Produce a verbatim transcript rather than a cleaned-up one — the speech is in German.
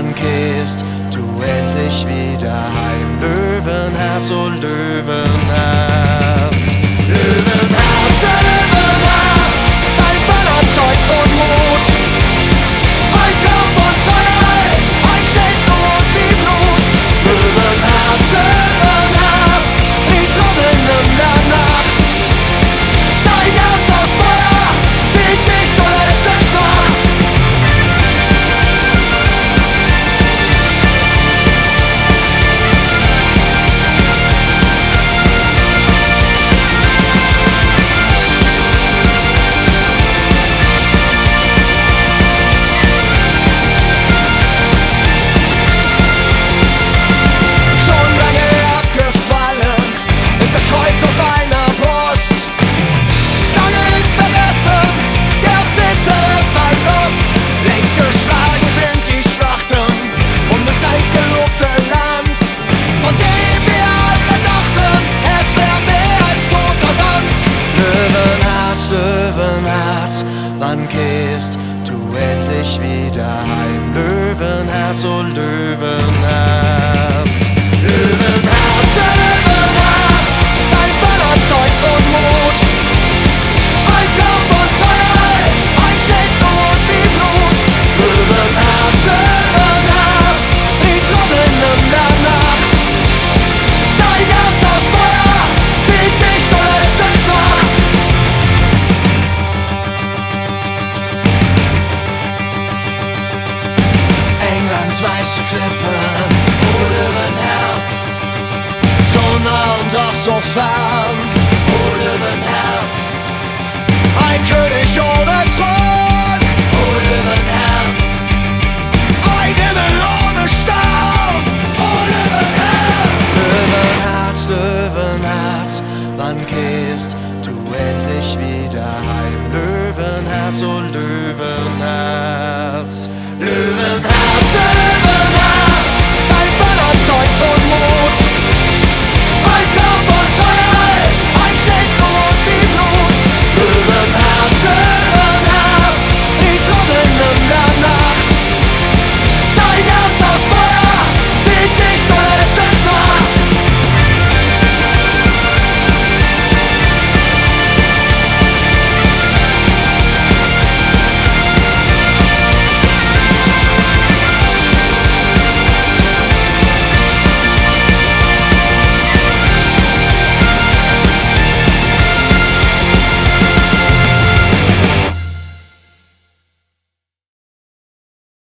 wann kehrst du endlich wieder heim? Löwenherz, oh Löwenherz. Löwenherz, Löwenherz, dein Böller zeugt von Mut. Ein Traum von Freiheit, ein Schild so rot wie Blut. Löwenherz, Löwenherz, wie Trommeln in der Nacht. Dein Herz aus Feuer, sieht dich zur letzten Schlacht. Wann kehrst du endlich wieder heim? Löwenherz, oh Löwenherz. Löwenherz, Löwenherz, dein Böller zeugt von Mut. Ein Traum von Freiheit, ein Schild so rot wie Blut. Löwenherz, Löwenherz, wie Trommeln in der Nacht. Dein Herz aus Feuer, zieht dich zur letzten Schlacht. Weiße Klippen, oh Löwenherz, so nah und doch so fern, oh Löwenherz, ein König ohne Thron, oh Löwenherz, ein Himmel ohne Stern, oh Löwenherz. Löwenherz, Löwenherz, wann kehrst du endlich wieder heim? Löwenherz, oh Löwenherz, Löwenherz.